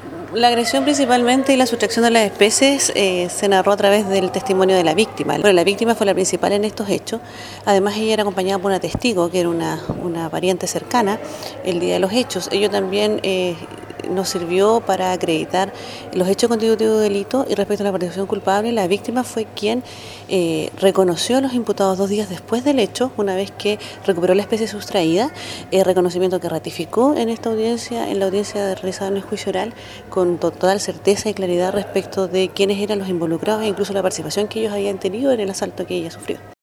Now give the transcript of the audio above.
La agresión principalmente y la sustracción de las especies se narró a través del testimonio de la víctima. Pero la víctima fue la principal en estos hechos. Además, ella era acompañada por una testigo, que era una pariente cercana, el día de los hechos. Ello también nos sirvió para acreditar los hechos constitutivos de delito, y respecto a la participación culpable, la víctima fue quien reconoció a los imputados 2 días después del hecho, una vez que recuperó la especie sustraída, reconocimiento que ratificó en esta audiencia, en la audiencia realizada en el juicio oral, con total certeza y claridad respecto de quiénes eran los involucrados e incluso la participación que ellos habían tenido en el asalto que ella sufrió.